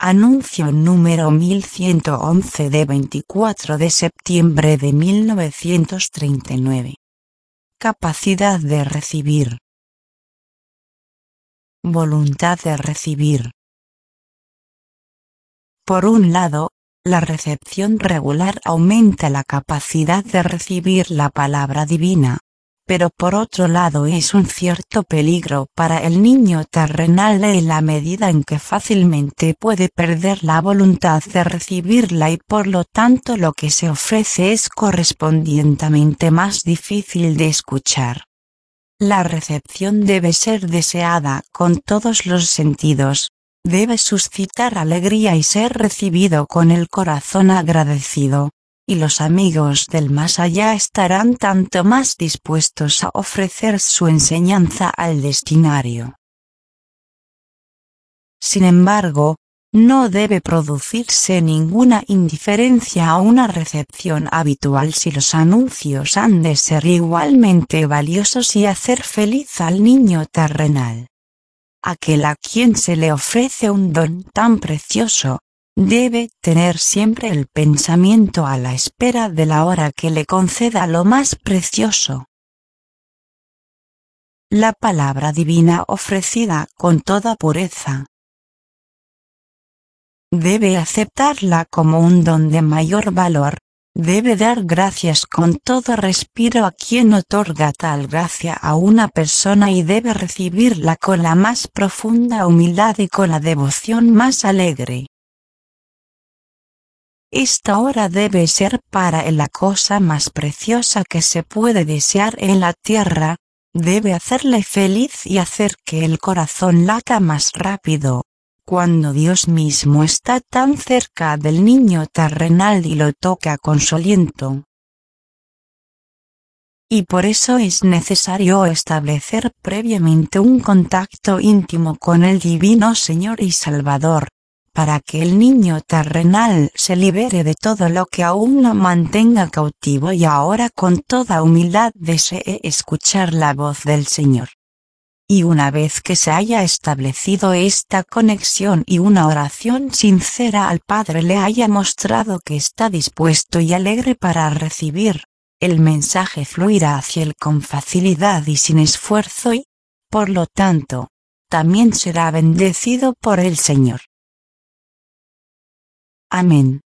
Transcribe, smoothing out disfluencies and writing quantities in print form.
Anuncio número 1111 de 24 de septiembre de 1939. Capacidad de recibir. Voluntad de recibir. Por un lado, la recepción regular aumenta la capacidad de recibir la palabra divina, pero por otro lado es un cierto peligro para el niño terrenal en la medida en que fácilmente puede perder la voluntad de recibirla y por lo tanto lo que se ofrece es correspondientemente más difícil de escuchar. La recepción debe ser deseada con todos los sentidos, debe suscitar alegría y ser recibido con el corazón agradecido, y los amigos del más allá estarán tanto más dispuestos a ofrecer su enseñanza al destinario. Sin embargo, no debe producirse ninguna indiferencia a una recepción habitual si los anuncios han de ser igualmente valiosos y hacer feliz al niño terrenal. Aquel a quien se le ofrece un don tan precioso, debe tener siempre el pensamiento a la espera de la hora que le conceda lo más precioso. La palabra divina ofrecida con toda pureza. Debe aceptarla como un don de mayor valor, debe dar gracias con todo respiro a quien otorga tal gracia a una persona y debe recibirla con la más profunda humildad y con la devoción más alegre. Esta hora debe ser para él la cosa más preciosa que se puede desear en la tierra, debe hacerle feliz y hacer que el corazón lata más rápido, cuando Dios mismo está tan cerca del niño terrenal y lo toca con su aliento. Y por eso es necesario establecer previamente un contacto íntimo con el Divino Señor y Salvador, para que el niño terrenal se libere de todo lo que aún lo mantenga cautivo y ahora con toda humildad desee escuchar la voz del Señor. Y una vez que se haya establecido esta conexión y una oración sincera al Padre le haya mostrado que está dispuesto y alegre para recibir, el mensaje fluirá hacia él con facilidad y sin esfuerzo y, por lo tanto, también será bendecido por el Señor. Amén.